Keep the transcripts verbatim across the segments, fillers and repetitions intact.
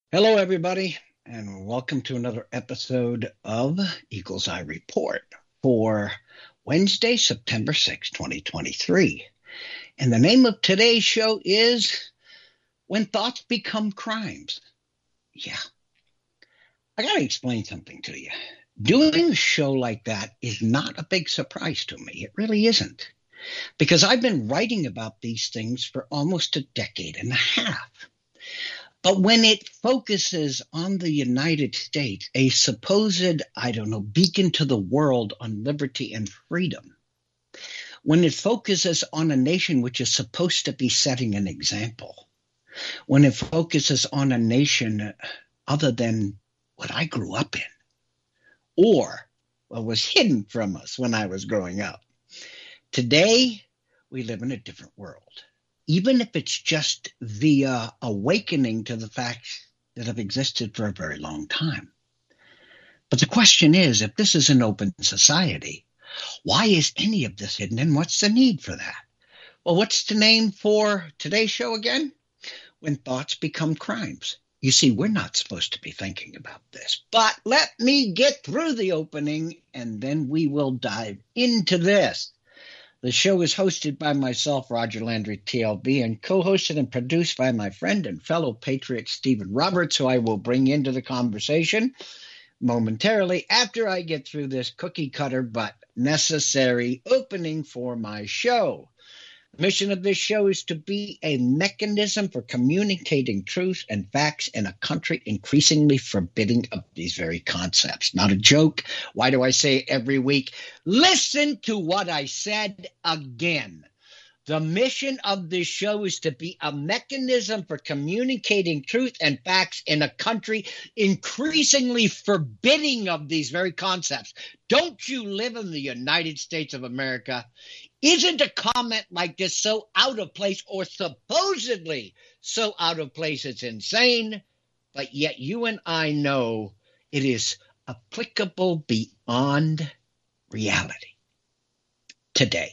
Hello, everybody, and welcome to another episode of Eagle's Eye Report for Wednesday, September sixth, twenty twenty-three. And the name of today's show is When Thoughts Become Crimes. Yeah, I got to explain something to you. Doing a show like that is not a big surprise to me. It really isn't. Because I've been writing about these things for almost a decade and a half. But when it focuses on the United States, a supposed, I don't know, beacon to the world on liberty and freedom, when it focuses on a nation which is supposed to be setting an example, when it focuses on a nation other than what I grew up in, or what was hidden from us when I was growing up, today we live in a different world. Even if it's just the uh, awakening to the facts that have existed for a very long time. But the question is, if this is an open society, why is any of this hidden, and what's the need for that? Well, what's the name for today's show again? When Thoughts Become Crimes. You see, we're not supposed to be thinking about this. But let me get through the opening, and then we will dive into this. The show is hosted by myself, Roger Landry, T L B, and co-hosted and produced by my friend and fellow patriot, Stephen Roberts, who I will bring into the conversation momentarily after I get through this cookie-cutter but necessary opening for my show. The mission of this show is to be a mechanism for communicating truth and facts in a country increasingly forbidding of these very concepts. Not a joke. Why do I say it every week? Listen to what I said again. The mission of this show is to be a mechanism for communicating truth and facts in a country increasingly forbidding of these very concepts. Don't you live in the United States of America? Isn't a comment like this so out of place, or supposedly so out of place it's insane, but yet you and I know it is applicable beyond reality today.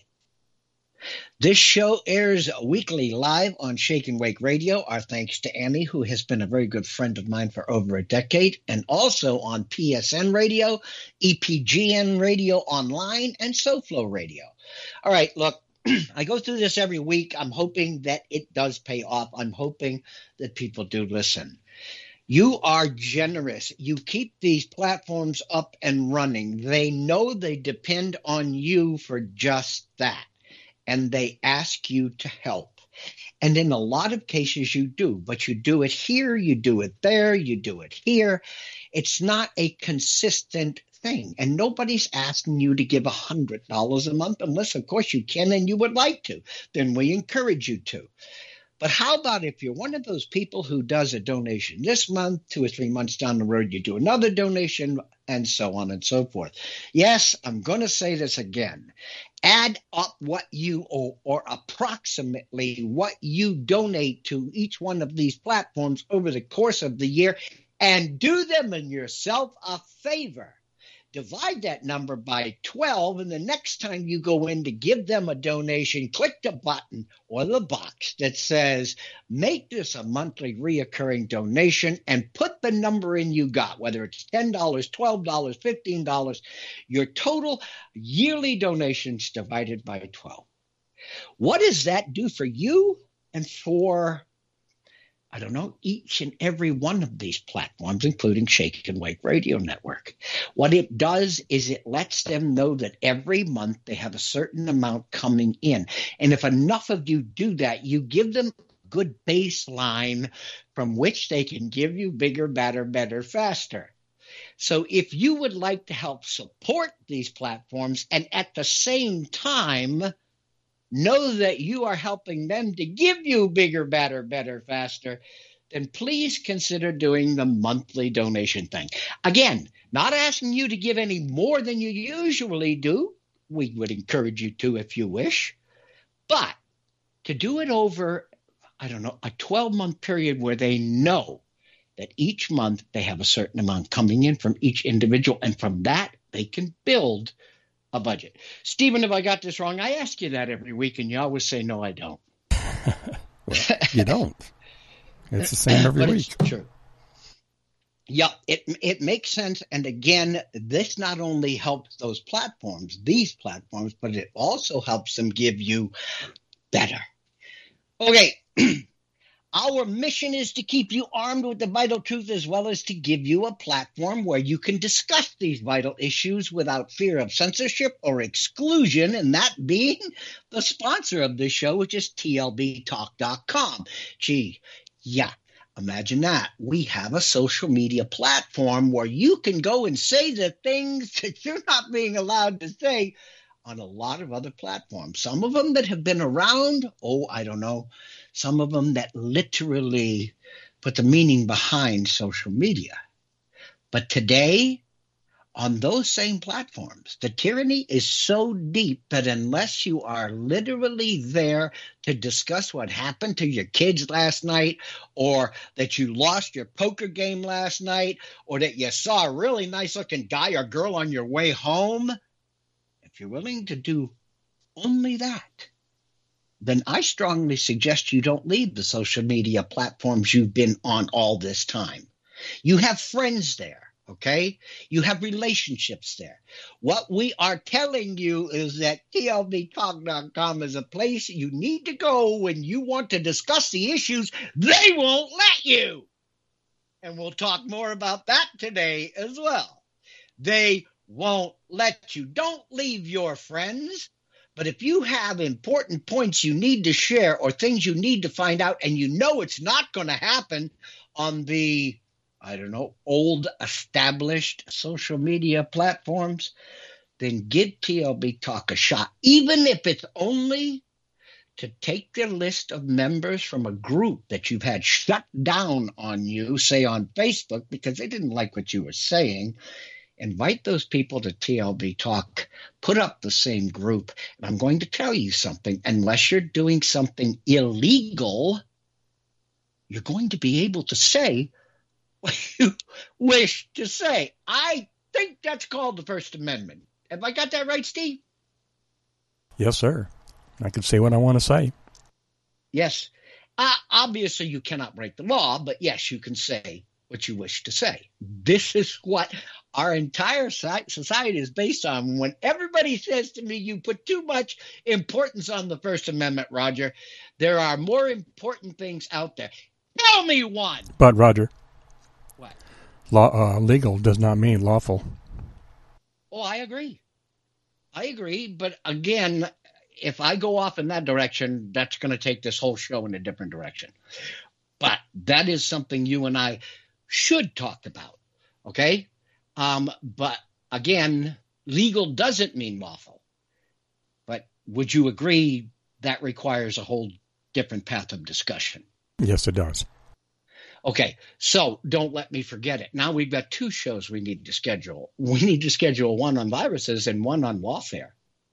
This show airs weekly live on Shake and Wake Radio. Our thanks to Annie, who has been a very good friend of mine for over a decade, and also on P S N Radio, E P G N Radio Online, and SoFlo Radio. All right, look, I go through this every week. I'm hoping that it does pay off. I'm hoping that people do listen. You are generous. You keep these platforms up and running. They know they depend on you for just that. And they ask you to help. And in a lot of cases you do, but you do it here, you do it there, you do it here. It's not a consistent thing. And nobody's asking you to give one hundred dollars a month unless, of course, you can and you would like to. Then we encourage you to. But how about if you're one of those people who does a donation this month, two or three months down the road, you do another donation, and so on and so forth. Yes, I'm going to say this again. Add up what you owe, or approximately what you donate to each one of these platforms over the course of the year, and do them and yourself a favor. Divide that number by twelve, and the next time you go in to give them a donation, click the button or the box that says, make this a monthly reoccurring donation, and put the number in you got, whether it's ten dollars, twelve dollars, fifteen dollars, your total yearly donations divided by twelve. What does that do for you and for, I don't know, each and every one of these platforms, including Shake and Wake Radio Network? What it does is it lets them know that every month they have a certain amount coming in. And if enough of you do that, you give them a good baseline from which they can give you bigger, better, better, faster. So if you would like to help support these platforms and at the same time know that you are helping them to give you bigger, better, better, faster, then please consider doing the monthly donation thing. Again, not asking you to give any more than you usually do. We would encourage you to if you wish. But to do it over, I don't know, a twelve-month period where they know that each month they have a certain amount coming in from each individual, and from that they can build a budget. Stephen, if I got this wrong, I ask you that every week, and you always say, no, I don't. Well, you don't. It's the same every but week. It's true. Yeah, it it makes sense. And again, this not only helps those platforms, these platforms, but it also helps them give you better. Okay. Our mission is to keep you armed with the vital truth as well as to give you a platform where you can discuss these vital issues without fear of censorship or exclusion, and that being the sponsor of this show, which is T L B talk dot com. Gee, yeah, imagine that. We have a social media platform where you can go and say the things that you're not being allowed to say on a lot of other platforms. Some of them that have been around, oh, I don't know, some of them that literally put the meaning behind social media. But today, on those same platforms, the tyranny is so deep that unless you are literally there to discuss what happened to your kids last night, or that you lost your poker game last night, or that you saw a really nice looking guy or girl on your way home, if you're willing to do only that, then I strongly suggest you don't leave the social media platforms you've been on all this time. You have friends there, okay? You have relationships there. What we are telling you is that T L B talk dot com is a place you need to go when you want to discuss the issues. They won't let you. And we'll talk more about that today as well. They won't let you. Don't leave your friends. But if you have important points you need to share or things you need to find out, and you know it's not going to happen on the, I don't know, old established social media platforms, then give T L B Talk a shot, even if it's only to take their list of members from a group that you've had shut down on you, say on Facebook, because they didn't like what you were saying. Invite those people to T L B Talk, put up the same group. And I'm going to tell you something. Unless you're doing something illegal, you're going to be able to say what you wish to say. I think that's called the First Amendment. Have I got that right, Steve? Yes, sir. I can say what I want to say. Yes. Uh, obviously, you cannot break the law, but yes, you can say what you wish to say. This is what our entire society is based on. When everybody says to me, you put too much importance on the First Amendment, Roger, there are more important things out there. Tell me one. But, Roger, what? Law, uh, legal does not mean lawful. Oh, I agree. I agree. But again, if I go off in that direction, that's going to take this whole show in a different direction. But that is something you and I should talk about, okay? Um, but again, legal doesn't mean lawful. But would you agree that requires a whole different path of discussion? Yes, it does. Okay, so don't let me forget it. Now we've got two shows we need to schedule. We need to schedule one on viruses and one on lawfare,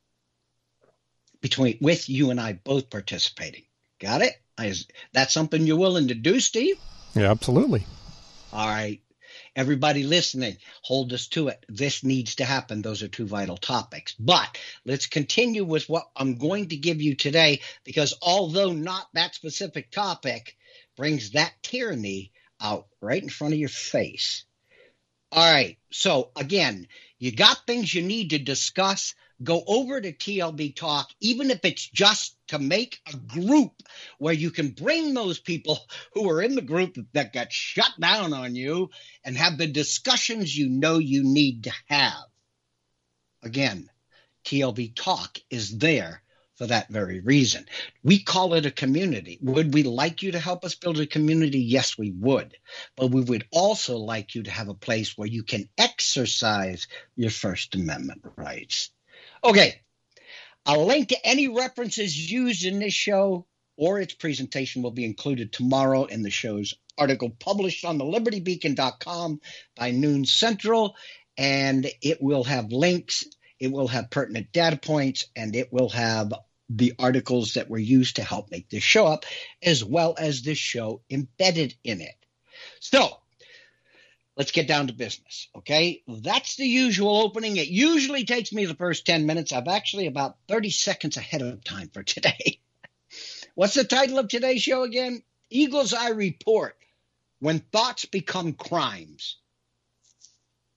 between with you and I both participating. Got it? Is that something you're willing to do, Steve? Yeah, absolutely. All right. Everybody listening, hold us to it. This needs to happen. Those are two vital topics. But let's continue with what I'm going to give you today, because although not that specific topic, brings that tyranny out right in front of your face. All right. So again, you got things you need to discuss. Go over to T L B Talk, even if it's just to make a group where you can bring those people who are in the group that got shut down on you and have the discussions you know you need to have. Again, T L B Talk is there for that very reason. We call it a community. Would we like you to help us build a community? Yes, we would. But we would also like you to have a place where you can exercise your First Amendment rights. Okay, a link to any references used in this show or its presentation will be included tomorrow in the show's article published on the liberty beacon dot com by noon central, and it will have links, it will have pertinent data points, and it will have the articles that were used to help make this show up, as well as this show embedded in it. So, let's get down to business, okay? That's the usual opening. It usually takes me the first ten minutes. I've actually about thirty seconds ahead of time for today. What's the title of today's show again? Eagle's Eye Report, When Thoughts Become Crimes.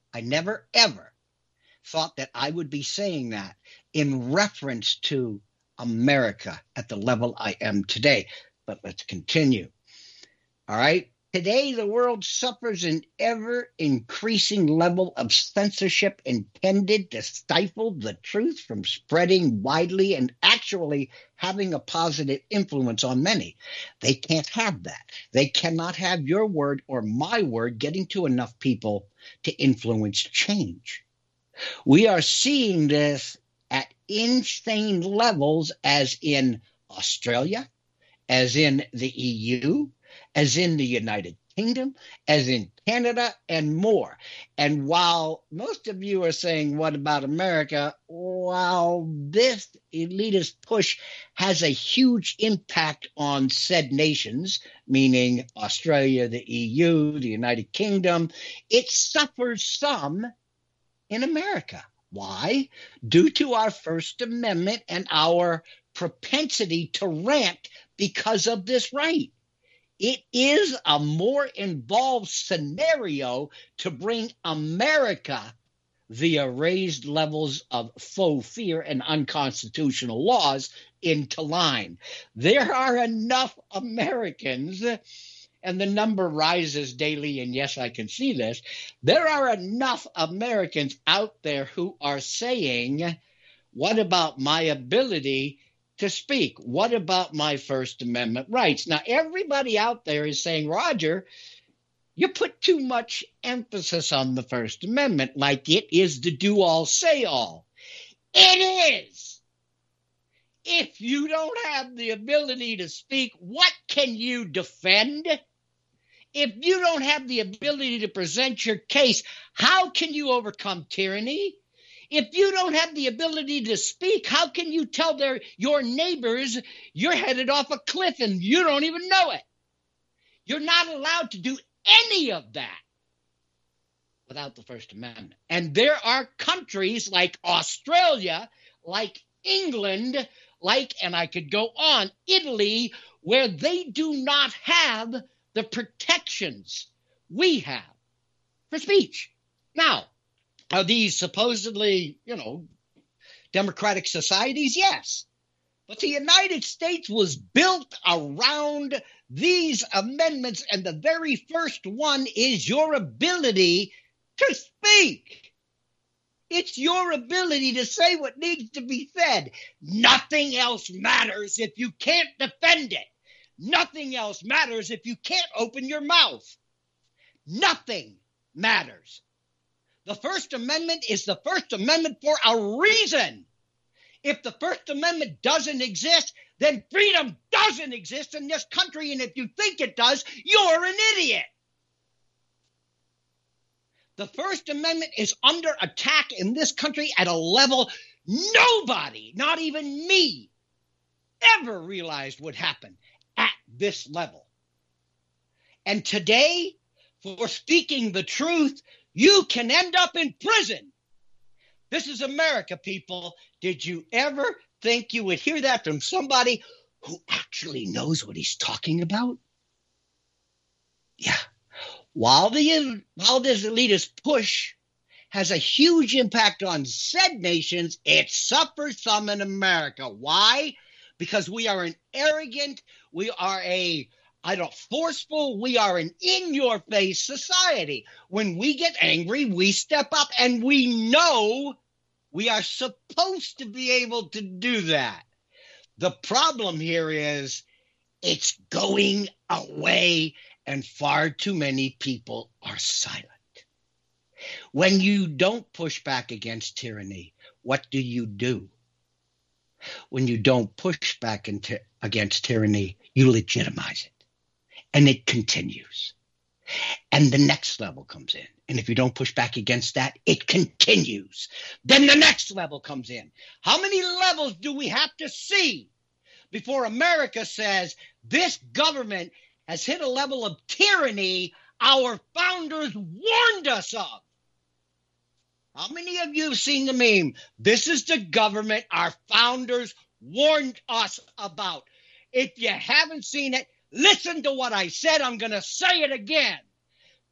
I never, ever thought that I would be saying that in reference to America at the level I am today. But let's continue. All right. Today, the world suffers an ever-increasing level of censorship intended to stifle the truth from spreading widely and actually having a positive influence on many. They can't have that. They cannot have your word or my word getting to enough people to influence change. We are seeing this at insane levels, as in Australia, as in the E U, as in the United Kingdom, as in Canada, and more. And while most of you are saying, what about America? While this elitist push has a huge impact on said nations, meaning Australia, the E U, the United Kingdom, it suffers some in America. Why? Due to our First Amendment and our propensity to rant because of this right. It is a more involved scenario to bring America via raised levels of faux fear and unconstitutional laws into line. There are enough Americans, and the number rises daily, and yes, I can see this. There are enough Americans out there who are saying, what about my ability to speak? What about my First Amendment rights? Now, everybody out there is saying, Roger, you put too much emphasis on the First Amendment, like it is the do-all, say-all. It is. If you don't have the ability to speak, what can you defend? If you don't have the ability to present your case, how can you overcome tyranny? If you don't have the ability to speak, how can you tell their your neighbors you're headed off a cliff and you don't even know it? You're not allowed to do any of that without the First Amendment. And there are countries like Australia, like England, like, and I could go on, Italy, where they do not have the protections we have for speech. Now, are these supposedly, you know, democratic societies? Yes. But the United States was built around these amendments, and the very first one is your ability to speak. It's your ability to say what needs to be said. Nothing else matters if you can't defend it. Nothing else matters if you can't open your mouth. Nothing matters. The First Amendment is the First Amendment for a reason. If the First Amendment doesn't exist, then freedom doesn't exist in this country. And if you think it does, you're an idiot. The First Amendment is under attack in this country at a level nobody, not even me, ever realized would happen at this level. And today, for speaking the truth, you can end up in prison. This is America, people. Did you ever think you would hear that from somebody who actually knows what he's talking about? Yeah. While the while this elitist push has a huge impact on said nations, it suffers some in America. Why? Because we are an arrogant, we are a I don't forceful, we are an in-your-face society. When we get angry, we step up, and we know we are supposed to be able to do that. The problem here is it's going away, and far too many people are silent. When you don't push back against tyranny, what do you do? When you don't push back into, against tyranny, you legitimize it. And it continues. And the next level comes in. And if you don't push back against that, it continues. Then the next level comes in. How many levels do we have to see before America says this government has hit a level of tyranny our founders warned us of? How many of you have seen the meme? This is the government our founders warned us about. If you haven't seen it, listen to what I said. I'm going to say it again.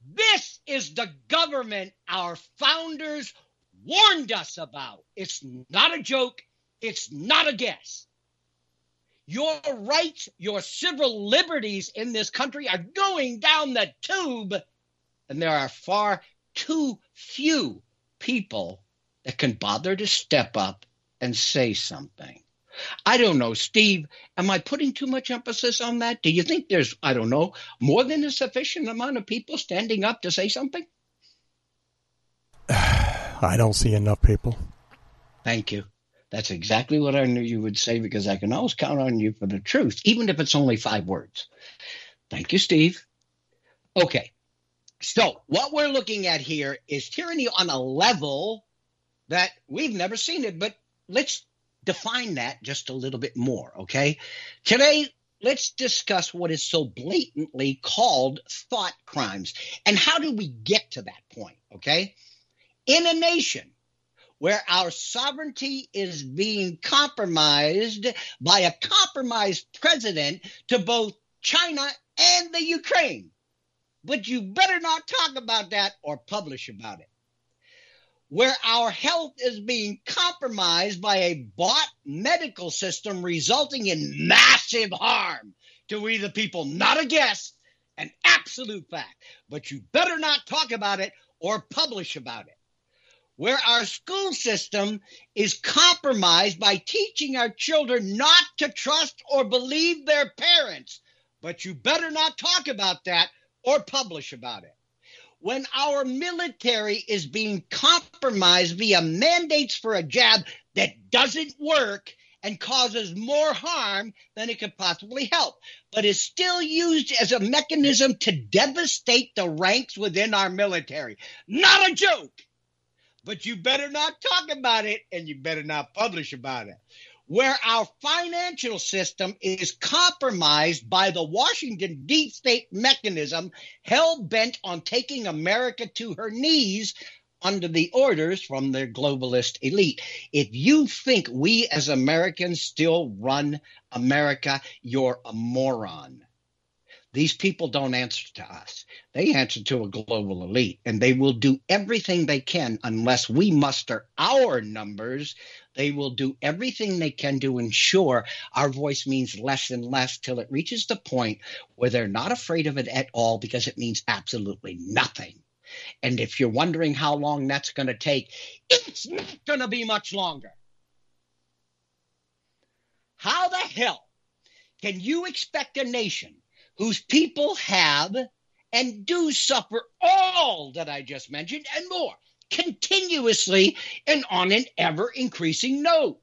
This is the government our founders warned us about. It's not a joke. It's not a guess. Your rights, your civil liberties in this country are going down the tube, and there are far too few people that can bother to step up and say something. I don't know, Steve, am I putting too much emphasis on that? Do you think there's, I don't know, more than a sufficient amount of people standing up to say something? I don't see enough people. Thank you. That's exactly what I knew you would say, because I can always count on you for the truth, even if it's only five words. Thank you, Steve. Okay. So what we're looking at here is tyranny on a level that we've never seen it, but let's define that just a little bit more, okay? Today, let's discuss what is so blatantly called thought crimes, and how do we get to that point, okay? In a nation where our sovereignty is being compromised by a compromised president to both China and the Ukraine. But you better not talk about that or publish about it. Where our health is being compromised by a bought medical system resulting in massive harm to we the people, not a guess, an absolute fact. But you better not talk about it or publish about it. Where our school system is compromised by teaching our children not to trust or believe their parents. But you better not talk about that or publish about it. When our military is being compromised via mandates for a jab that doesn't work and causes more harm than it could possibly help, but is still used as a mechanism to devastate the ranks within our military. Not a joke. But you better not talk about it, and you better not publish about it. Where our financial system is compromised by the Washington deep state mechanism hell-bent on taking America to her knees under the orders from their globalist elite. If you think we as Americans still run America, you're a moron. These people don't answer to us. They answer to a global elite, and they will do everything they can unless we muster our numbers. They will do everything they can to ensure our voice means less and less till it reaches the point where they're not afraid of it at all, because it means absolutely nothing. And if you're wondering how long that's going to take, it's not going to be much longer. How the hell can you expect a nation whose people have and do suffer all that I just mentioned and more continuously and on an ever-increasing note?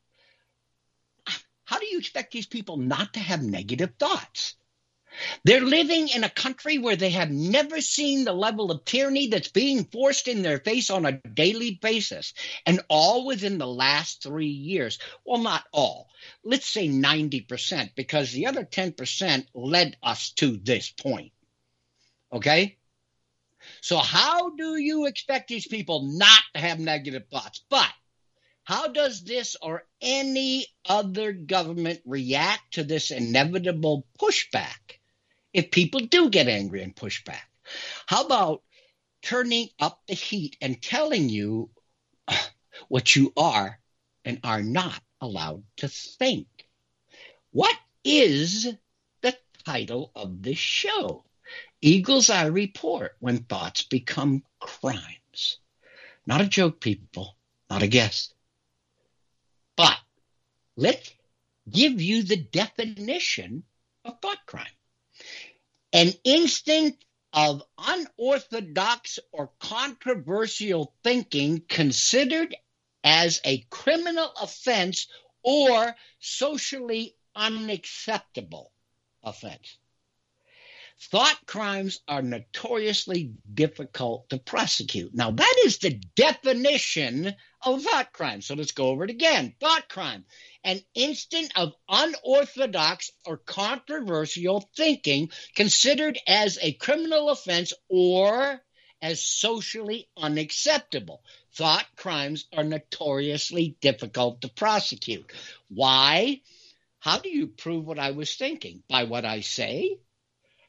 How do you expect these people not to have negative thoughts? They're living in a country where they have never seen the level of tyranny that's being forced in their face on a daily basis, and all within the last three years. Well, not all. Let's say ninety percent, because the other ten percent led us to this point. Okay? So how do you expect these people not to have negative thoughts? But how does this or any other government react to this inevitable pushback if people do get angry and push back? How about turning up the heat and telling you what you are and are not allowed to think? What is the title of this show? Eagle's Eye Report, when thoughts become crimes. Not a joke, people. Not a guess. But let's give you the definition of thought crime. An instinct of unorthodox or controversial thinking considered as a criminal offense or socially unacceptable offense. Thought crimes are notoriously difficult to prosecute. Now, that is the definition of thought crime. So let's go over it again. Thought crime, an instant of unorthodox or controversial thinking considered as a criminal offense or as socially unacceptable. Thought crimes are notoriously difficult to prosecute. Why? How do you prove what I was thinking? By what I say?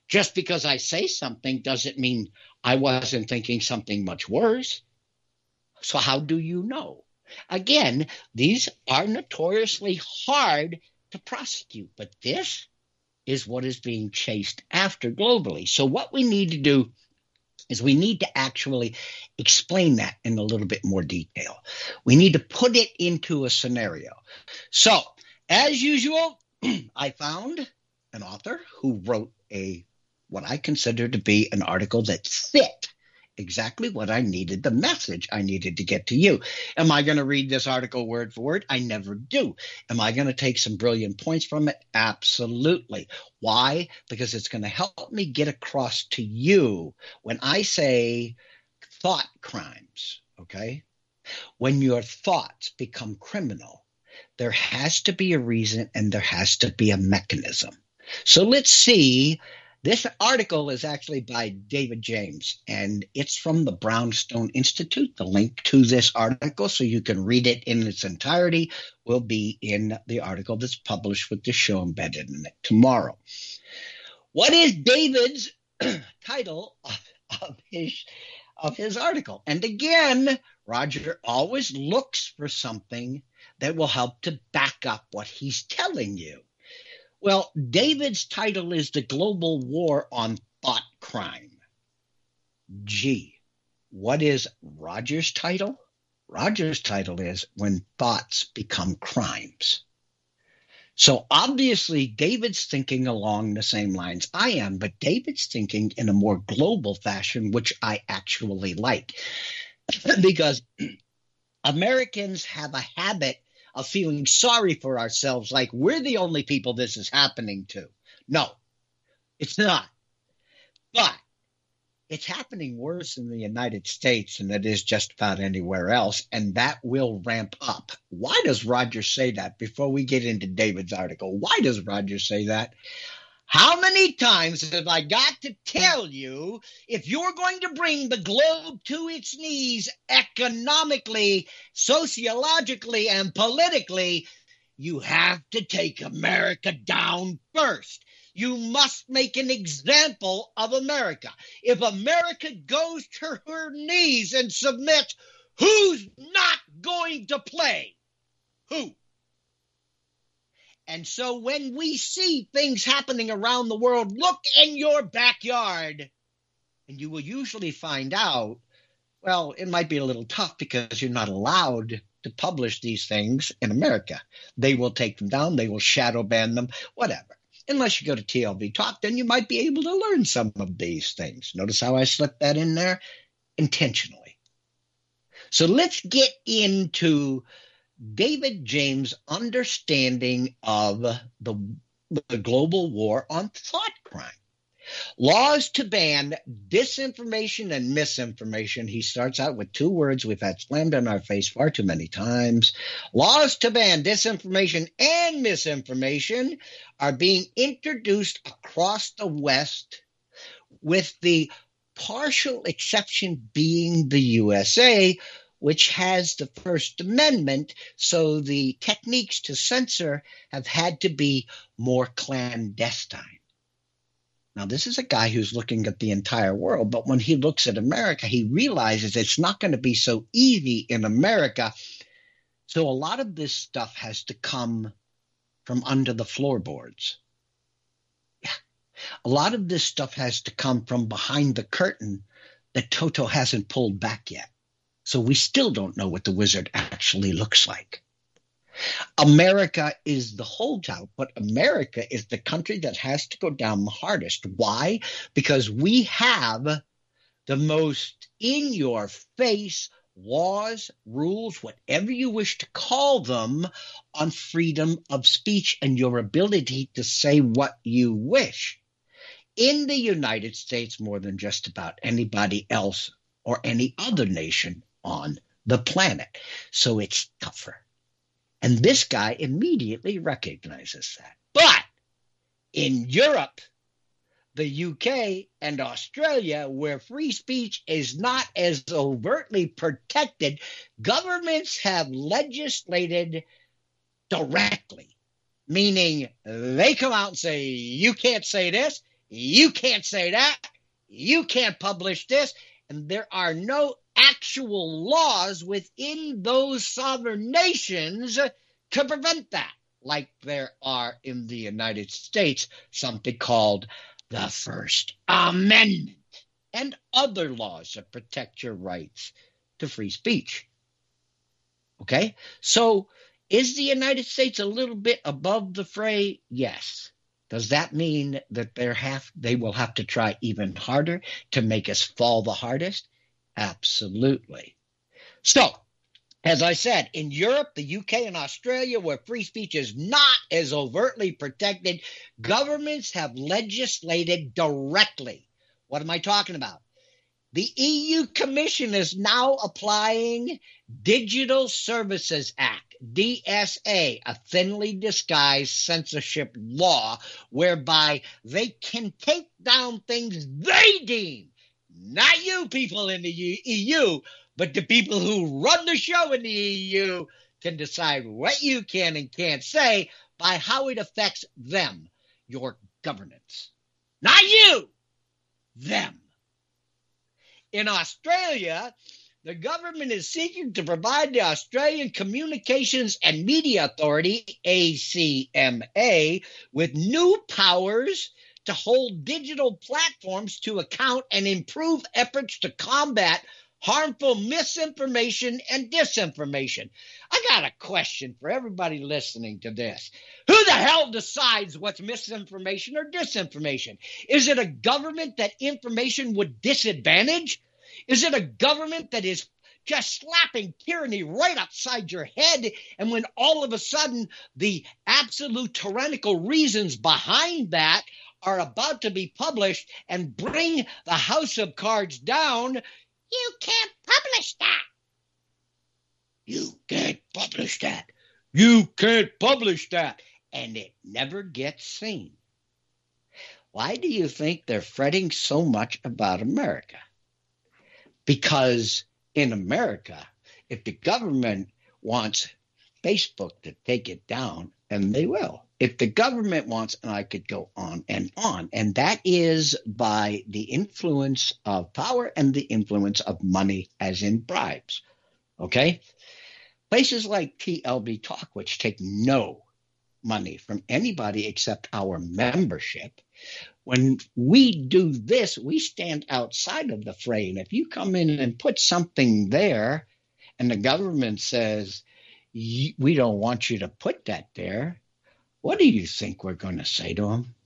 Just because I say something doesn't mean I wasn't thinking something much worse. So how do you know? Again, these are notoriously hard to prosecute, but this is what is being chased after globally. So what we need to do is we need to actually explain that in a little bit more detail. We need to put it into a scenario. So, as usual, I found an author who wrote a what I consider to be an article that fit exactly what I needed, the message I needed to get to you. Am I going to read this article word for word? I never do. Am I going to take some brilliant points from it? Absolutely. Why? Because it's going to help me get across to you when I say thought crimes, okay? When your thoughts become criminal, there has to be a reason and there has to be a mechanism. So let's see. This article is actually by David James, and it's from the Brownstone Institute. The link to this article, so you can read it in its entirety, will be in the article that's published with the show embedded in it tomorrow. What is David's title of, of his of his article? And again, Roger always looks for something that will help to back up what he's telling you. Well, David's title is The Global War on Thought Crime. Gee, what is Roger's title? Roger's title is When Thoughts Become Crimes. So obviously, David's thinking along the same lines I am, but David's thinking in a more global fashion, which I actually like. Because Americans have a habit of feeling sorry for ourselves, like we're the only people this is happening to. No, it's not. But it's happening worse in the United States than it is just about anywhere else, and that will ramp up. Why does Roger say that? Before we get into David's article, why does Roger say that? How many times have I got to tell you, if you're going to bring the globe to its knees economically, sociologically, and politically, you have to take America down first. You must make an example of America. If America goes to her knees and submits, who's not going to play? Who? And so when we see things happening around the world, look in your backyard, and you will usually find out, well, it might be a little tough because you're not allowed to publish these things in America. They will take them down. They will shadow ban them, whatever. Unless you go to T L V Talk, then you might be able to learn some of these things. Notice how I slipped that in there? Intentionally. So let's get into David James' understanding of the, the global war on thought crime. Laws to ban disinformation and misinformation. He starts out with two words we've had slammed in our face far too many times. Laws to ban disinformation and misinformation are being introduced across the West, with the partial exception being the U S A, which has the First Amendment, so the techniques to censor have had to be more clandestine. Now, this is a guy who's looking at the entire world, but when he looks at America, he realizes it's not going to be so easy in America. So a lot of this stuff has to come from under the floorboards. Yeah. A lot of this stuff has to come from behind the curtain that Toto hasn't pulled back yet. So we still don't know what the wizard actually looks like. America is the holdout, but America is the country that has to go down the hardest. Why? Because we have the most in-your-face laws, rules, whatever you wish to call them, on freedom of speech and your ability to say what you wish. In the United States, more than just about anybody else or any other nation on the planet. So it's tougher. And this guy immediately recognizes that. But in Europe, the U K, and Australia, where free speech is not as overtly protected, governments have legislated directly, meaning they come out and say, you can't say this, You can't say that. You can't publish this. And there are no actual laws within those sovereign nations to prevent that, like there are in the United States, something called the First Amendment and other laws that protect your rights to free speech. Okay? So is the United States a little bit above the fray? Yes. Does that mean that they have they will have to try even harder to make us fall the hardest? Absolutely. So, as I said, in Europe, the U K, and Australia, where free speech is not as overtly protected, governments have legislated directly. What am I talking about? The E U Commission is now applying Digital Services Act, D S A, a thinly disguised censorship law whereby they can take down things they deem, not you people in the E U, but the people who run the show in the E U can decide what you can and can't say by how it affects them, your governance. Not you, them. In Australia, the government is seeking to provide the Australian Communications and Media Authority, A C M A, with new powers to hold digital platforms to account and improve efforts to combat harmful misinformation and disinformation. I got a question for everybody listening to this. Who the hell decides what's misinformation or disinformation? Is it a government that information would disadvantage? Is it a government that is just slapping tyranny right upside your head, and when all of a sudden the absolute tyrannical reasons behind that are about to be published and bring the house of cards down, you can't publish that. You can't publish that. You can't publish that. And it never gets seen. Why do you think they're fretting so much about America? Because in America, if the government wants Facebook to take it down, and they will. If the government wants, and I could go on and on, and that is by the influence of power and the influence of money, as in bribes. Okay? Places like T L B Talk, which take no money from anybody except our membership, when we do this, we stand outside of the fray. And if you come in and put something there and the government says, we don't want you to put that there, what do you think we're going to say to them?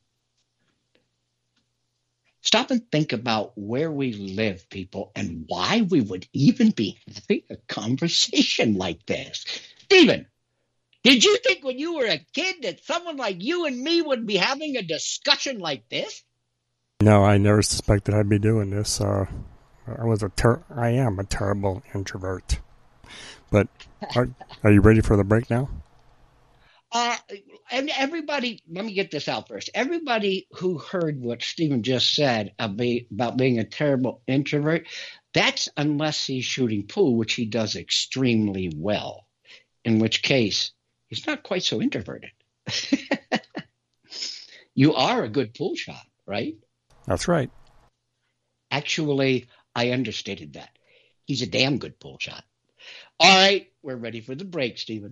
Stop and think about where we live, people, and why we would even be having a conversation like this. Stephen, did you think when you were a kid that someone like you and me would be having a discussion like this? No, I never suspected I'd be doing this. Uh, I was a ter- I am a terrible introvert. But are, are you ready for the break now? Uh, and everybody, let me get this out first. Everybody who heard what Stephen just said about being a terrible introvert, that's unless he's shooting pool, which he does extremely well, in which case he's not quite so introverted. You are a good pool shot, right? That's right. Actually, I understated that. He's a damn good pool shot. All right, we're ready for the break, Stephen.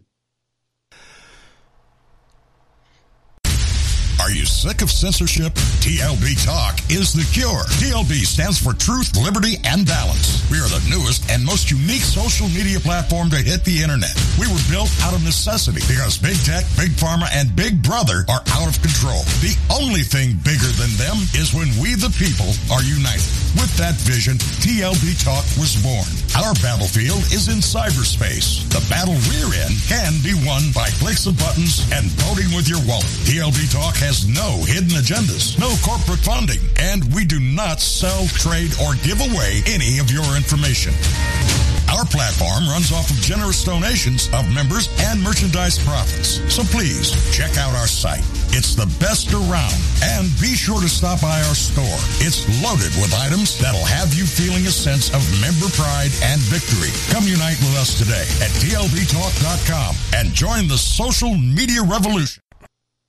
Are you sick of censorship? T L B Talk is the cure. T L B stands for Truth, Liberty, and Balance. We are the newest and most unique social media platform to hit the internet. We were built out of necessity because big tech, big pharma, and big brother are out of control. The only thing bigger than them is when we the people are united. With that vision, T L B Talk was born. Our battlefield is in cyberspace. The battle we're in can be won by clicks of buttons and voting with your wallet. T L B Talk has no hidden agendas, no corporate funding, and we do not sell, trade, or give away any of your information. Our platform runs off of generous donations of members and merchandise profits. So please check out our site. It's the best around. And be sure to stop by our store. It's loaded with items that'll have you feeling a sense of member pride and victory. Come unite with us today at T L B talk dot com and join the social media revolution.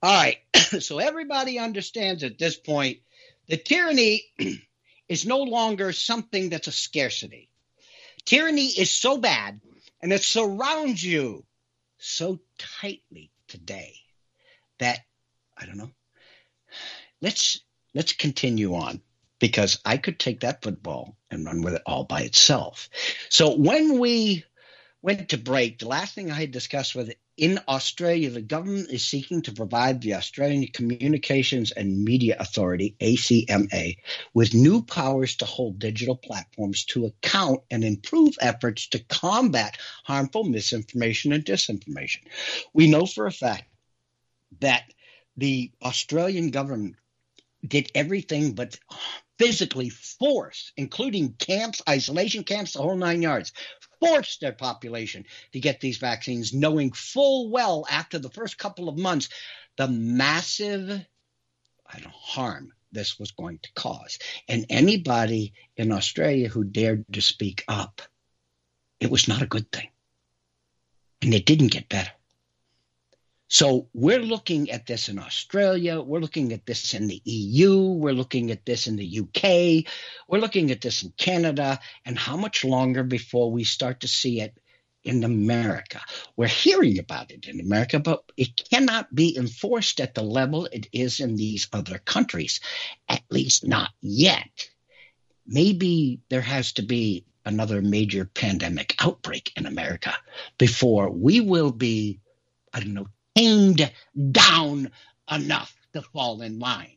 All right. So everybody understands at this point that tyranny is no longer something that's a scarcity. Tyranny is so bad, and it surrounds you so tightly today that, I don't know, let's let's continue on, because I could take that football and run with it all by itself. So when we went to break, the last thing I had discussed was in Australia, the government is seeking to provide the Australian Communications and Media Authority, A C M A, with new powers to hold digital platforms to account and improve efforts to combat harmful misinformation and disinformation. We know for a fact that the Australian government did everything but physically force, including camps, isolation camps, the whole nine yards, forced their population to get these vaccines, knowing full well after the first couple of months the massive I don't know, harm this was going to cause. And anybody in Australia who dared to speak up, it was not a good thing. And it didn't get better. So we're looking at this in Australia. We're looking at this in the E U. We're looking at this in the U K. We're looking at this in Canada. And how much longer before we start to see it in America? We're hearing about it in America, but it cannot be enforced at the level it is in these other countries, at least not yet. Maybe there has to be another major pandemic outbreak in America before we will be, I don't know, tamed down enough to fall in line.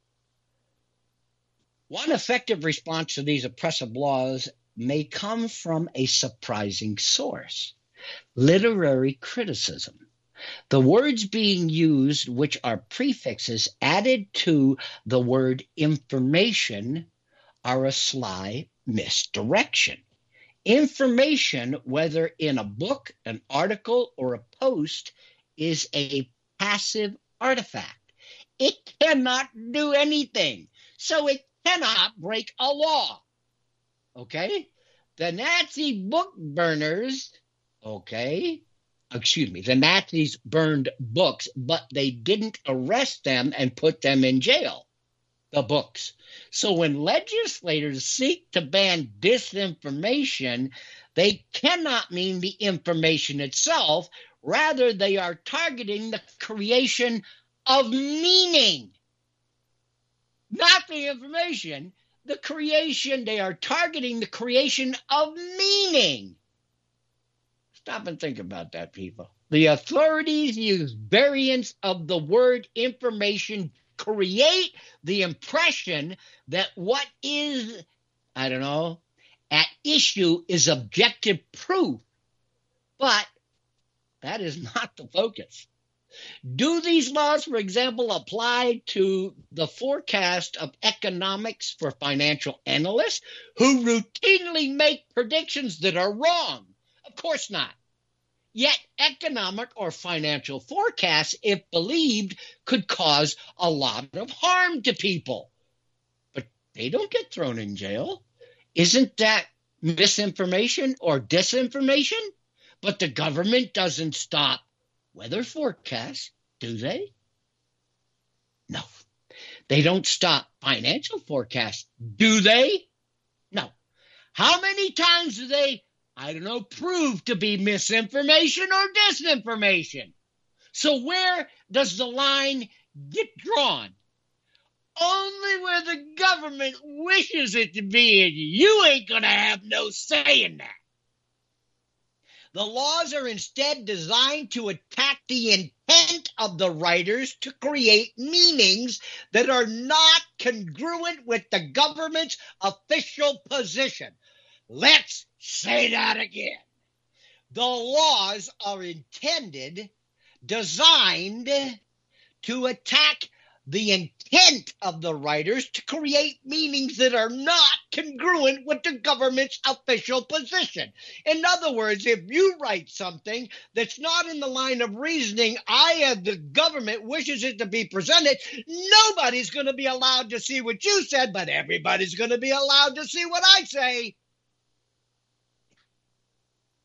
One effective response to these oppressive laws may come from a surprising source: literary criticism. The words being used, which are prefixes added to the word information, are a sly misdirection. Information, whether in a book, an article, or a post, is a passive artifact. It cannot do anything, so it cannot break a law. Okay? The Nazi book burners, okay, excuse me, the Nazis burned books, but they didn't arrest them and put them in jail, the books. So when legislators seek to ban disinformation, they cannot mean the information itself. Rather, they are targeting the creation of meaning, not the information. The creation, they are targeting the creation of meaning. Stop and think about that, people. The authorities use variants of the word information, create the impression that what is, I don't know, at issue is objective proof. But that is not the focus. Do these laws, for example, apply to the forecast of economics for financial analysts who routinely make predictions that are wrong? Of course not. Yet economic or financial forecasts, if believed, could cause a lot of harm to people. But they don't get thrown in jail. Isn't that misinformation or disinformation? But the government doesn't stop weather forecasts, do they? No. They don't stop financial forecasts, do they? No. How many times do they, I don't know, prove to be misinformation or disinformation? So where does the line get drawn? Only where the government wishes it to be, and you ain't going to have no say in that. The laws are instead designed to attack the intent of the writers to create meanings that are not congruent with the government's official position. Let's say that again. The laws are intended, designed to attack the intent of the writers to create meanings that are not congruent with the government's official position. In other words, if you write something that's not in the line of reasoning I, as the government, wishes it to be presented, nobody's going to be allowed to see what you said, but everybody's going to be allowed to see what I say.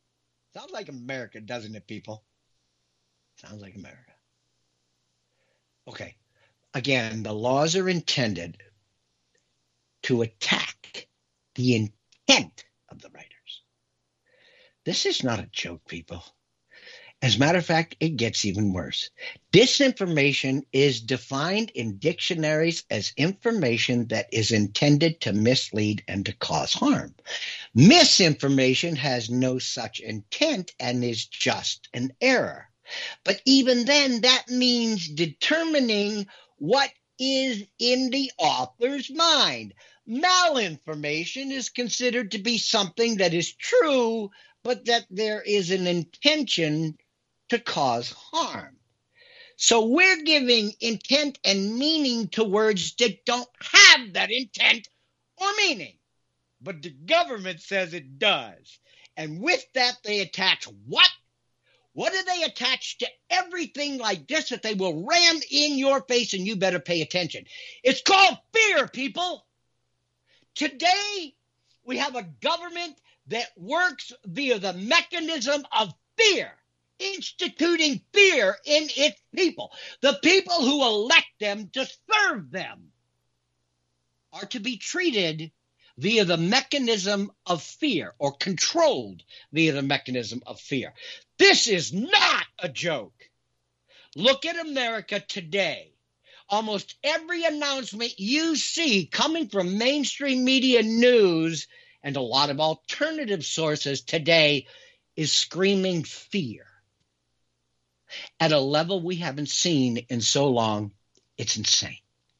Sounds like America, doesn't it, people? Sounds like America. Okay. Again, the laws are intended to attack the intent of the writers. This is not a joke, people. As a matter of fact, it gets even worse. Disinformation is defined in dictionaries as information that is intended to mislead and to cause harm. Misinformation has no such intent and is just an error. But even then, that means determining what is in the author's mind. Malinformation is considered to be something that is true, but that there is an intention to cause harm. So we're giving intent and meaning to words that don't have that intent or meaning. But the government says it does. And with that, they attach what? What do they attach to everything like this that they will ram in your face and you better pay attention? It's called fear, people. Today, we have a government that works via the mechanism of fear, instituting fear in its people. The people who elect them to serve them are to be treated via the mechanism of fear, or controlled via the mechanism of fear. This is not a joke. Look at America today. Almost every announcement you see coming from mainstream media news and a lot of alternative sources today is screaming fear at a level we haven't seen in so long. It's insane.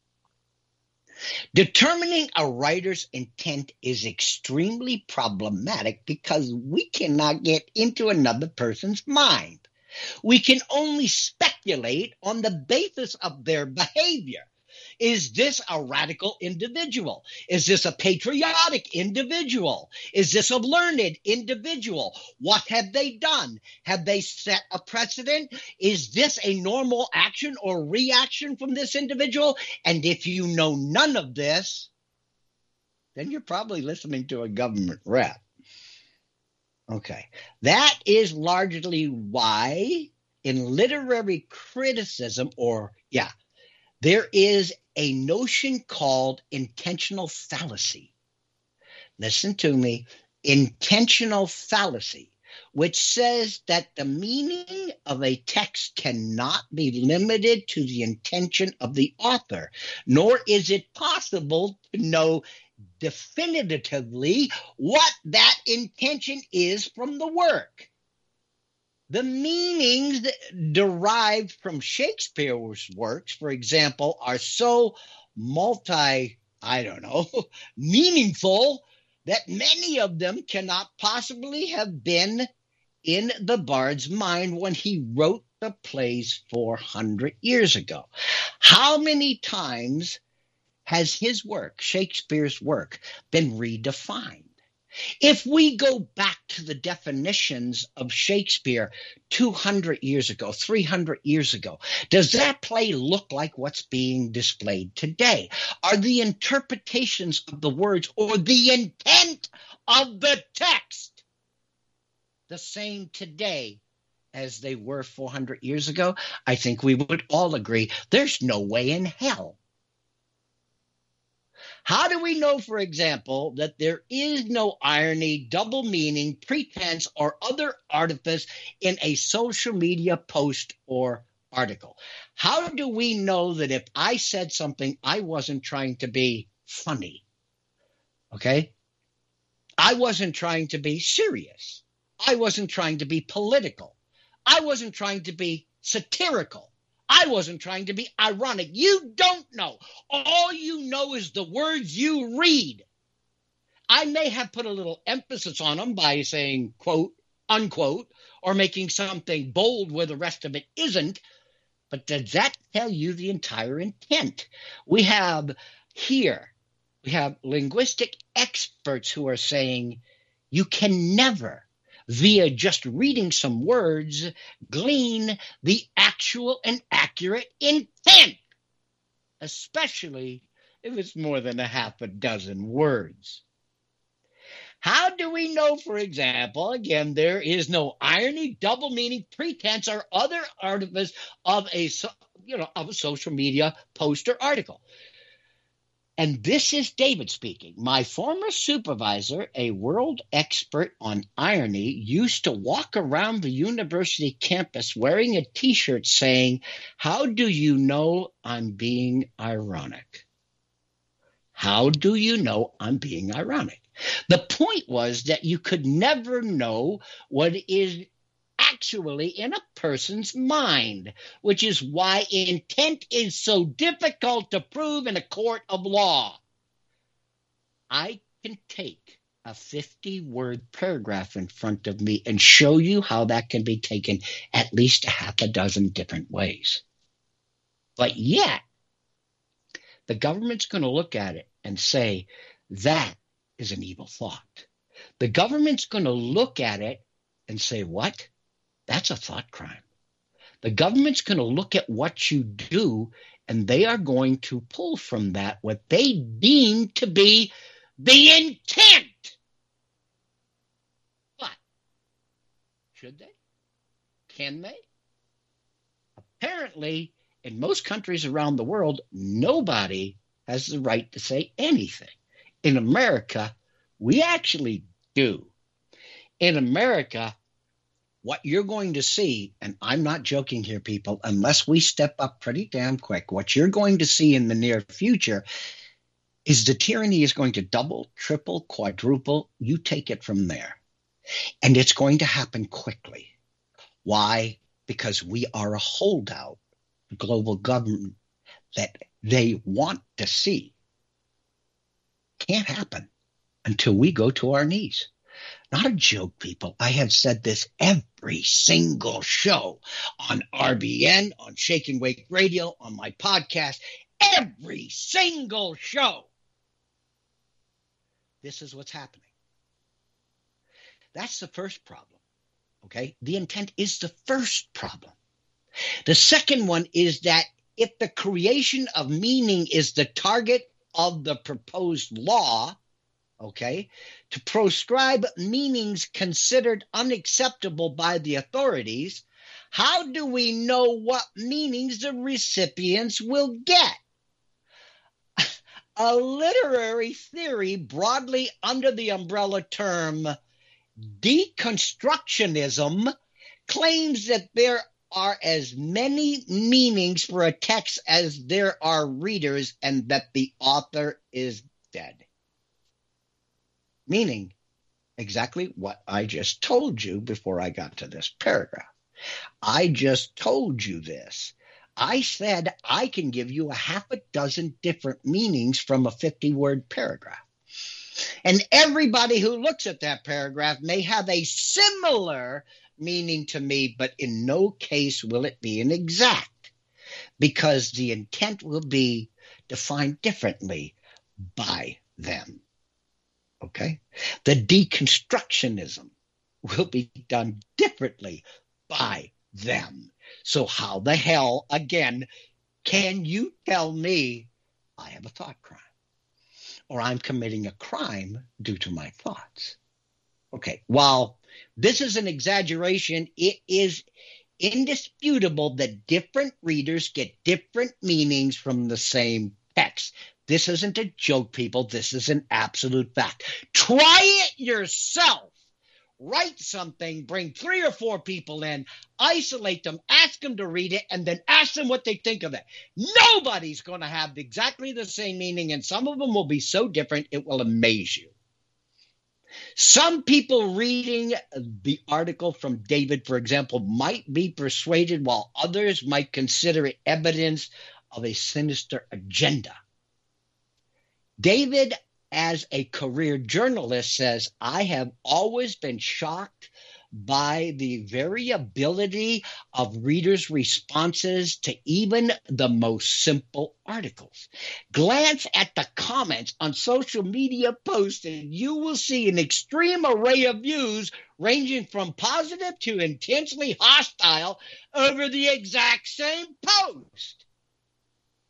Determining a writer's intent is extremely problematic because we cannot get into another person's mind. We can only speculate on the basis of their behavior. Is this a radical individual? Is this a patriotic individual? Is this a learned individual? What have they done? Have they set a precedent? Is this a normal action or reaction from this individual? And if you know none of this, then you're probably listening to a government rep. Okay. That is largely why in literary criticism, or yeah, there is a notion called intentional fallacy. Listen to me. Intentional fallacy, which says that the meaning of a text cannot be limited to the intention of the author, nor is it possible to know definitively what that intention is from the work. The meanings derived from Shakespeare's works, for example, are so multi, I don't know, meaningful that many of them cannot possibly have been in the bard's mind when he wrote the plays four hundred years ago. How many times has his work, Shakespeare's work, been redefined? If we go back to the definitions of Shakespeare two hundred years ago, three hundred years ago, does that play look like what's being displayed today? Are the interpretations of the words or the intent of the text the same today as they were four hundred years ago? I think we would all agree there's no way in hell. How do we know, for example, that there is no irony, double meaning, pretense, or other artifice in a social media post or article? How do we know that if I said something, I wasn't trying to be funny? Okay? I wasn't trying to be serious. I wasn't trying to be political. I wasn't trying to be satirical. I wasn't trying to be ironic. You don't know. All you know is the words you read. I may have put a little emphasis on them by saying, quote, unquote, or making something bold where the rest of it isn't. But does that tell you the entire intent? We have here, we have linguistic experts who are saying you can never, via just reading some words, glean the actual and accurate intent, especially if it's more than a half a dozen words. How do we know, for example, again, there is no irony, double meaning, pretense, or other artifice of a, you know, of a social media post or article? And this is David speaking. My former supervisor, a world expert on irony, used to walk around the university campus wearing a T-shirt saying, "How do you know I'm being ironic? How do you know I'm being ironic?" The point was that you could never know what is actually in a person's mind, which is why intent is so difficult to prove in a court of law. I can take a fifty-word paragraph in front of me and show you how that can be taken at least a half a dozen different ways. But yet, the government's going to look at it and say, that is an evil thought. The government's going to look at it and say, what? That's a thought crime. The government's going to look at what you do, and they are going to pull from that what they deem to be the intent. But should they? Can they? Apparently, in most countries around the world, nobody has the right to say anything. In America, we actually do. In America, what you're going to see, and I'm not joking here, people, unless we step up pretty damn quick, what you're going to see in the near future is the tyranny is going to double, triple, quadruple. You take it from there. And it's going to happen quickly. Why? Because we are a holdout global government that they want to see. Can't happen until we go to our knees. Not a joke, people. I have said this every single show on R B N, on Shake and Wake Radio, on my podcast, every single show. This is what's happening. That's the first problem, okay? The intent is the first problem. The second one is that if the creation of meaning is the target of the proposed law, okay, to proscribe meanings considered unacceptable by the authorities, how do we know what meanings the recipients will get? A literary theory broadly under the umbrella term deconstructionism claims that there are as many meanings for a text as there are readers and that the author is dead. Meaning exactly what I just told you before I got to this paragraph. I just told you this. I said I can give you a half a dozen different meanings from a fifty-word paragraph. And everybody who looks at that paragraph may have a similar meaning to me, but in no case will it be an exact, because the intent will be defined differently by them. Okay? The deconstructionism will be done differently by them. So how the hell, again, can you tell me I have a thought crime or I'm committing a crime due to my thoughts? Okay, while this is an exaggeration, it is indisputable that different readers get different meanings from the same text. This isn't a joke, people. This is an absolute fact. Try it yourself. Write something, bring three or four people in, isolate them, ask them to read it, and then ask them what they think of it. Nobody's going to have exactly the same meaning, and some of them will be so different it will amaze you. Some people reading the article from David, for example, might be persuaded, while others might consider it evidence of a sinister agenda. David, as a career journalist, says, I have always been shocked by the variability of readers' responses to even the most simple articles. Glance at the comments on social media posts and you will see an extreme array of views ranging from positive to intensely hostile over the exact same post.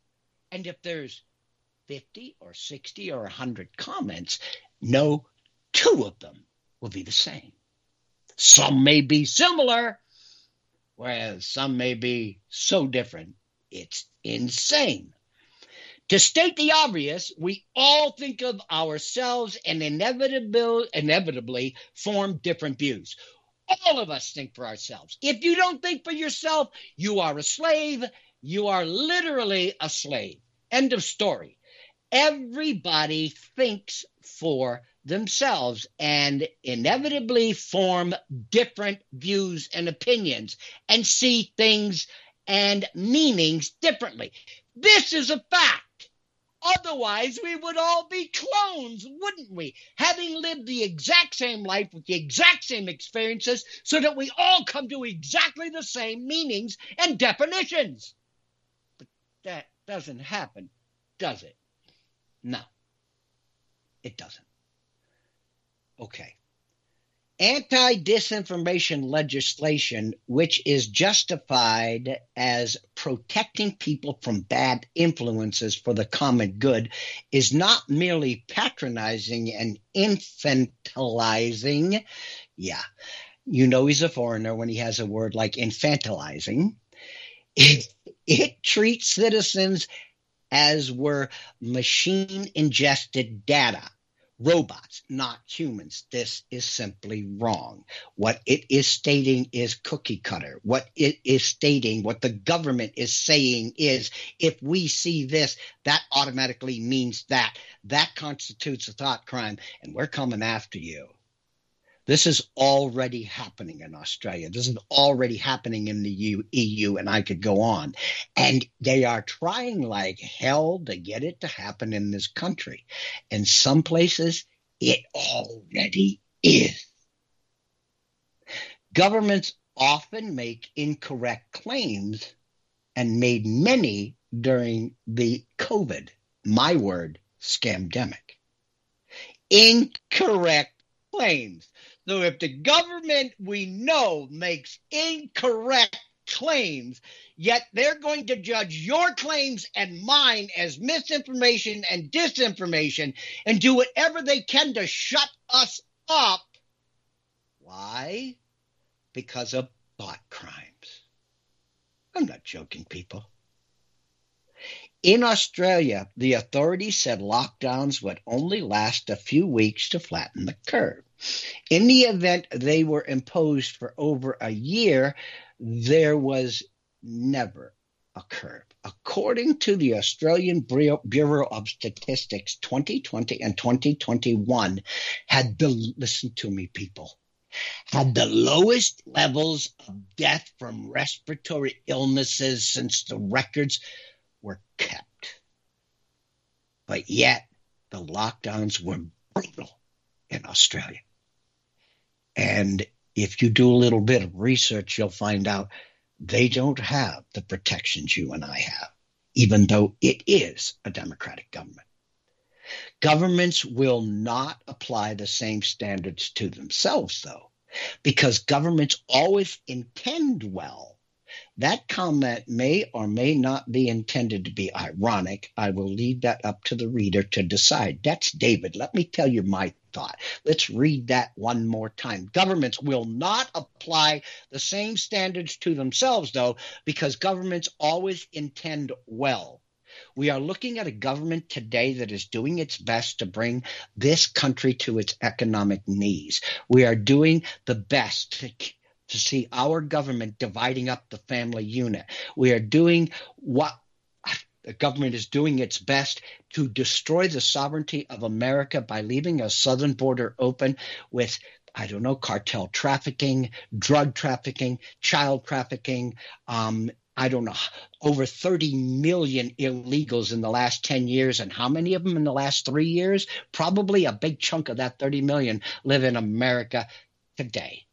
And if there's fifty or sixty or one hundred comments, no two of them will be the same. Some may be similar, whereas some may be so different, it's insane. To state the obvious, we all think of ourselves and inevitably, inevitably form different views. All of us think for ourselves. If you don't think for yourself, you are a slave. You are literally a slave. End of story. Everybody thinks for themselves and inevitably form different views and opinions and see things and meanings differently. This is a fact. Otherwise, we would all be clones, wouldn't we? Having lived the exact same life with the exact same experiences so that we all come to exactly the same meanings and definitions. But that doesn't happen, does it? No, it doesn't. Okay. Anti-disinformation legislation, which is justified as protecting people from bad influences for the common good, is not merely patronizing and infantilizing. Yeah, you know he's a foreigner when he has a word like infantilizing. It, it treats citizens as were machine-ingested data. Robots, not humans. This is simply wrong. What it is stating is cookie cutter. What it is stating, what the government is saying is, if we see this, that automatically means that. That constitutes a thought crime, and we're coming after you. This is already happening in Australia. This is already happening in the E U, and I could go on. And they are trying like hell to get it to happen in this country. In some places, it already is. Governments often make incorrect claims and made many during the COVID, my word, scamdemic. Incorrect claims. So if the government we know makes incorrect claims, yet they're going to judge your claims and mine as misinformation and disinformation and do whatever they can to shut us up. Why? Because of thought crimes. I'm not joking, people. In Australia, the authorities said lockdowns would only last a few weeks to flatten the curve. In the event they were imposed for over a year, there was never a curve. According to the Australian Bureau of Statistics, twenty twenty and twenty twenty-one had the, listen to me, people, had the lowest levels of death from respiratory illnesses since the records were kept. But yet, the lockdowns were brutal in Australia. And if you do a little bit of research, you'll find out they don't have the protections you and I have, even though it is a democratic government. Governments will not apply the same standards to themselves, though, because governments always intend well. That comment may or may not be intended to be ironic. I will leave that up to the reader to decide. That's David. Let me tell you my thought. Let's read that one more time. Governments will not apply the same standards to themselves, though, because governments always intend well. We are looking at a government today that is doing its best to bring this country to its economic knees. We are doing the best to to see our government dividing up the family unit. We are doing what the government is doing its best to destroy the sovereignty of America by leaving a southern border open with, I don't know, cartel trafficking, drug trafficking, child trafficking, um, I don't know, over thirty million illegals in the last ten years. And how many of them in the last three years? Probably a big chunk of that thirty million live in America today.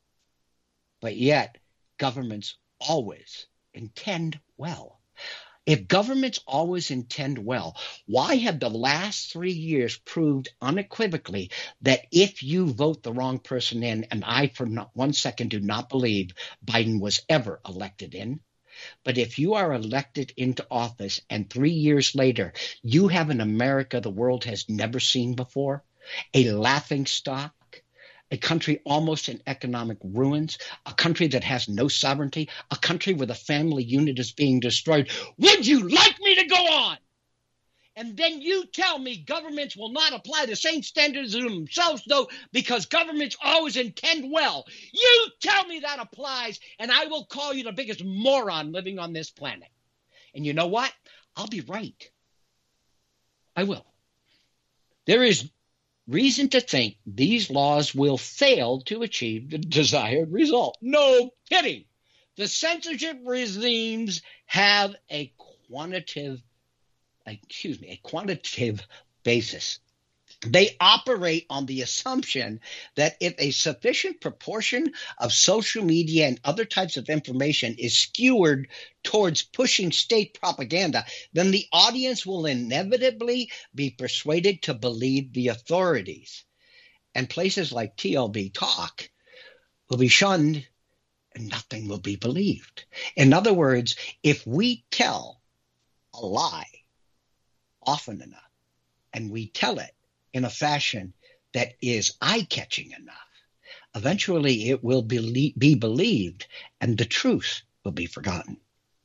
But yet, governments always intend well. If governments always intend well, why have the last three years proved unequivocally that if you vote the wrong person in, and I for not one second do not believe Biden was ever elected in, but if you are elected into office and three years later you have an America the world has never seen before, a laughingstock, a country almost in economic ruins, a country that has no sovereignty, a country where the family unit is being destroyed. Would you like me to go on? And then you tell me governments will not apply the same standards to themselves, though, because governments always intend well. You tell me that applies, and I will call you the biggest moron living on this planet. And you know what? I'll be right. I will. There is reason to think these laws will fail to achieve the desired result. No kidding. The censorship regimes have a quantitative excuse me, a quantitative basis. They operate on the assumption that if a sufficient proportion of social media and other types of information is skewered towards pushing state propaganda, then the audience will inevitably be persuaded to believe the authorities. And places like T L B Talk will be shunned and nothing will be believed. In other words, if we tell a lie often enough, and we tell it in a fashion that is eye-catching enough, eventually it will be, be believed and the truth will be forgotten.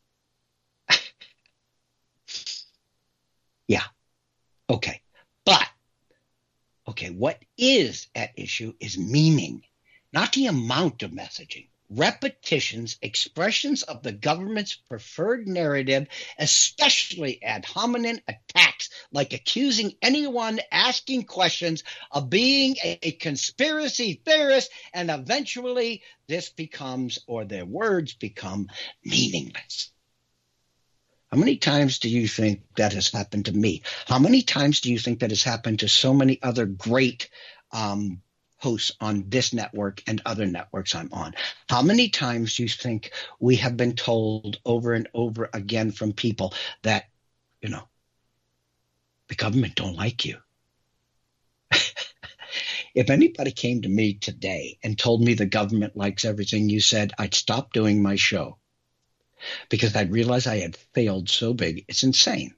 Yeah. Okay. But, okay, what is at issue is meaning, not the amount of messaging. Repetitions, expressions of the government's preferred narrative, especially ad hominem attacks, like accusing anyone asking questions of being a, a conspiracy theorist, and eventually this becomes, or their words become, meaningless. How many times do you think that has happened to me? How many times do you think that has happened to so many other great um hosts on this network and other networks I'm on? How many times do you think we have been told over and over again from people that, you know, the government don't like you? If anybody came to me today and told me the government likes everything you said, I'd stop doing my show because I'd realize I had failed so big. It's insane.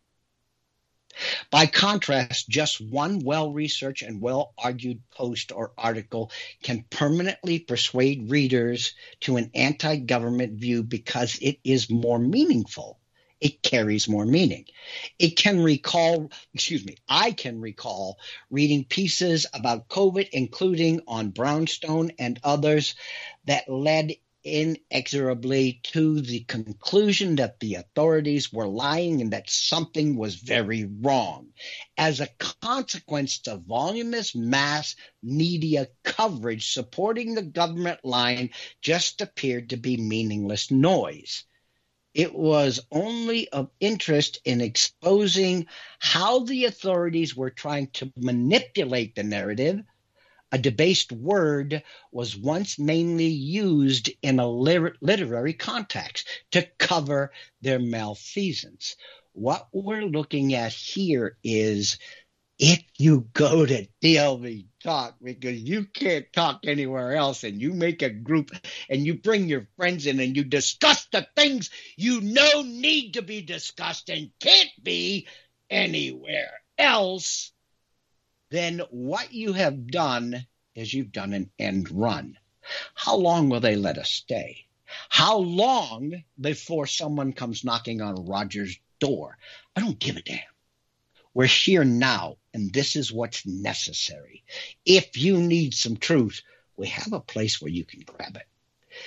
By contrast, just one well-researched and well-argued post or article can permanently persuade readers to an anti-government view because it is more meaningful. It carries more meaning. It can recall, excuse me, I can recall reading pieces about COVID, including on Brownstone and others, that led inexorably to the conclusion that the authorities were lying and that something was very wrong. As a consequence, the voluminous mass media coverage supporting the government line just appeared to be meaningless noise. It was only of interest in exposing how the authorities were trying to manipulate the narrative. A debased word was once mainly used in a liter- literary context to cover their malfeasance. What we're looking at here is if you go to T L B Talk, because you can't talk anywhere else, and you make a group and you bring your friends in and you discuss the things you know need to be discussed and can't be anywhere else, then what you have done is you've done an end run. How long will they let us stay? How long before someone comes knocking on Roger's door? I don't give a damn. We're here now, and this is what's necessary. If you need some truth, we have a place where you can grab it.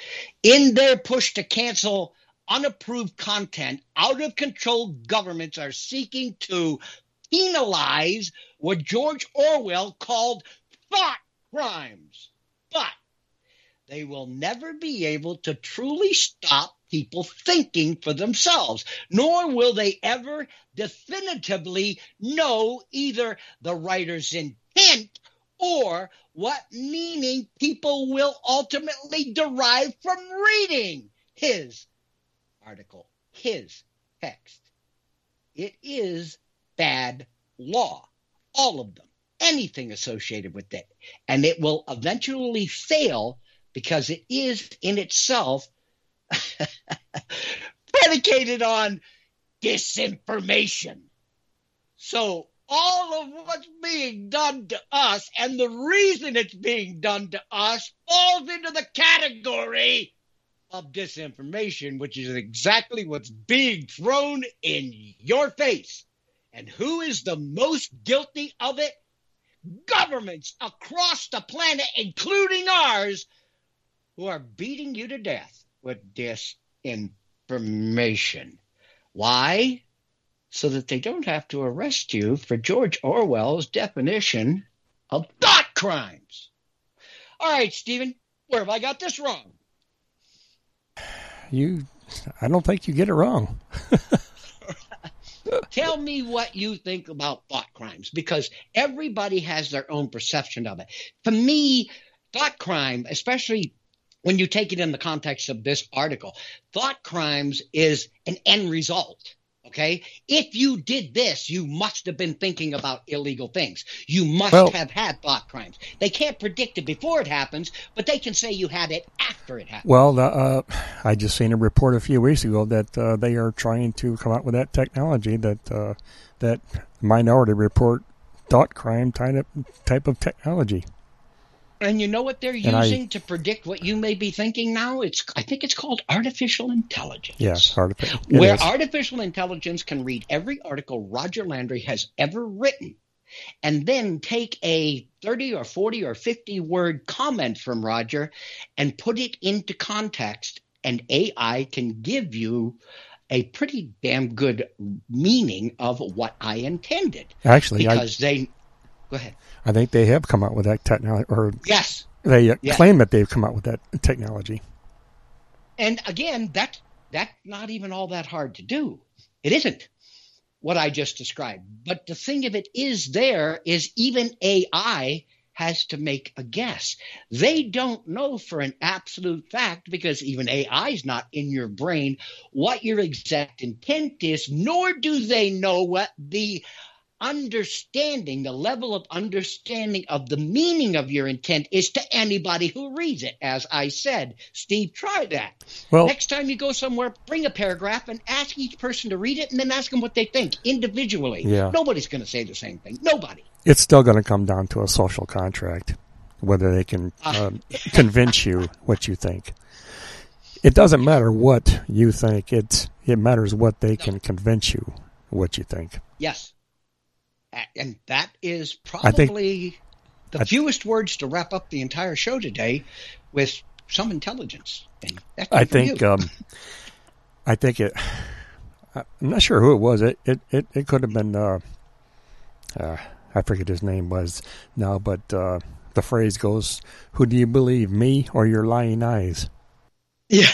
In their push to cancel unapproved content, out-of-control governments are seeking to penalize what George Orwell called thought crimes. But they will never be able to truly stop people thinking for themselves, nor will they ever definitively know either the writer's intent or what meaning people will ultimately derive from reading his article, his text. It is bad law, all of them, anything associated with it, and it will eventually fail because it is in itself predicated on disinformation. So all of what's being done to us, and the reason it's being done to us, falls into the category of disinformation, which is exactly what's being thrown in your face. And who is the most guilty of it? Governments across the planet, including ours, who are beating you to death with disinformation. Why? So that they don't have to arrest you for George Orwell's definition of thought crimes. All right, Stephen, where have I got this wrong? You, I don't think you get it wrong. Tell me what you think about thought crimes, because everybody has their own perception of it. For me, thought crime, especially when you take it in the context of this article, thought crimes is an end result. Okay, if you did this, you must have been thinking about illegal things. You must well, have had thought crimes. They can't predict it before it happens, but they can say you had it after it happened. Well, uh, I just seen a report a few weeks ago that uh, they are trying to come out with that technology, that uh, that Minority Report thought crime type of, type of technology. And you know what they're and using I, to predict what you may be thinking now? It's I think it's called artificial intelligence. Yes, artificial. Where is. artificial intelligence can read every article Roger Landry has ever written and then take a thirty or forty or fifty word comment from Roger and put it into context, and A I can give you a pretty damn good meaning of what I intended. Actually, because I, they – go ahead. I think they have come out with that technology, or yes, they uh, yes. claim that they've come out with that technology. And again, that that's not even all that hard to do. It isn't what I just described. But the thing of it is there is even A I has to make a guess. They don't know for an absolute fact, because even A I is not in your brain, what your exact intent is, nor do they know what the understanding, the level of understanding of the meaning of your intent is to anybody who reads it. As I said, Steve, try that. Well, next time you go somewhere, bring a paragraph and ask each person to read it, and then ask them what they think individually. Yeah. Nobody's going to say the same thing. Nobody. It's still going to come down to a social contract, whether they can uh, convince you what you think. It doesn't matter what you think. It's, it matters what they can convince you what you think. Yes. And that is probably think, the fewest I, words to wrap up the entire show today, with some intelligence. And that's I think, um, I think it, I'm not sure who it was. It, it, it, it could have been, uh, uh, I forget his name was now, but uh, the phrase goes, "Who do you believe, me or your lying eyes?" Yeah.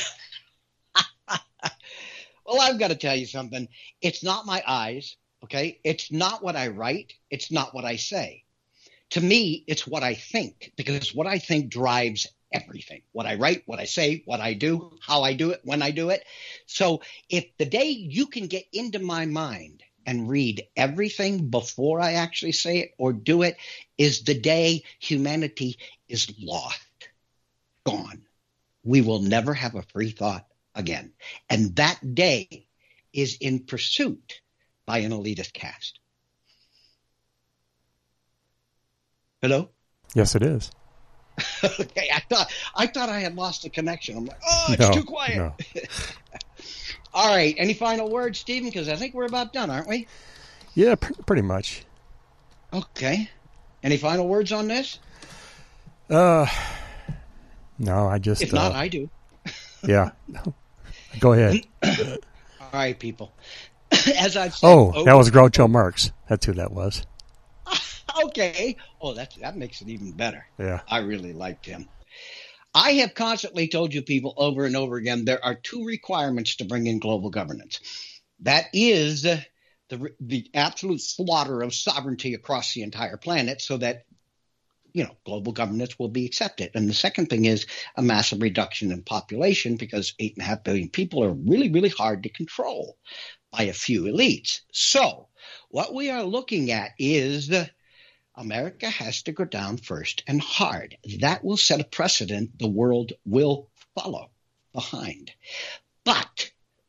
Well, I've got to tell you something. It's not my eyes. Okay, it's not what I write. It's not what I say. To me, it's what I think, because what I think drives everything. What I write, what I say, what I do, how I do it, when I do it. So if the day you can get into my mind and read everything before I actually say it or do it, is the day humanity is lost, gone. We will never have a free thought again. And that day is in pursuit by an elitist caste. Hello? Yes, it is. Okay, I thought I thought I had lost the connection. I'm like, oh, it's no, too quiet. No. All right, any final words, Stephen? Because I think we're about done, aren't we? Yeah, pr- pretty much. Okay. Any final words on this? Uh, no, I just... If not, uh, I do. Yeah. Go ahead. All right, people. As I've said, oh, over- that was Groucho Marx. That's who that was. Okay. Oh, that that makes it even better. Yeah. I really liked him. I have constantly told you people over and over again, there are two requirements to bring in global governance. That is the the absolute slaughter of sovereignty across the entire planet, so that, you know, global governance will be accepted. And the second thing is a massive reduction in population, because eight and a half billion people are really, really hard to control by a few elites. So what we are looking at is the America has to go down first and hard. That will set a precedent the world will follow behind. But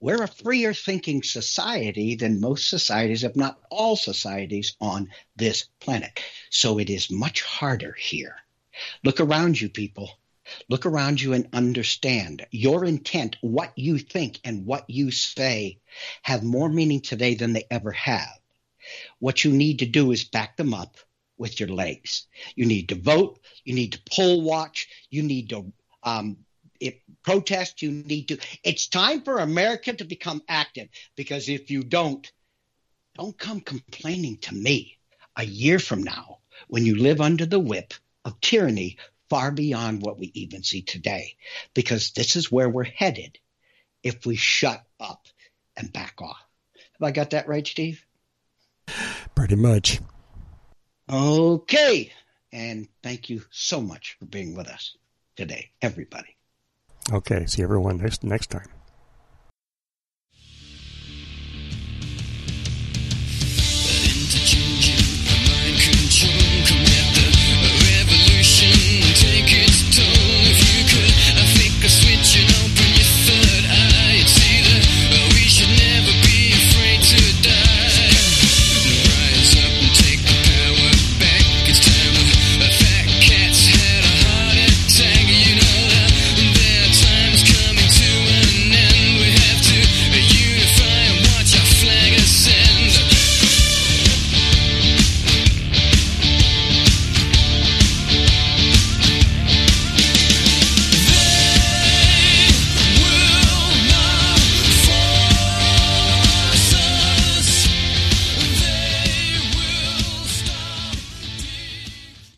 We're a freer thinking society than most societies, if not all societies on this planet. So it is much harder here. Look around you, people. Look around you and understand your intent, what you think and what you say have more meaning today than they ever have. What you need to do is back them up with your legs. You need to vote. You need to poll watch. You need to um, if, protest. You need to. It's time for America to become active, because if you don't, don't come complaining to me a year from now when you live under the whip of tyranny far beyond what we even see today, because this is where we're headed if we shut up and back off. Have I got that right, Steve? Pretty much. Okay. And thank you so much for being with us today, everybody. Okay. See everyone next next time.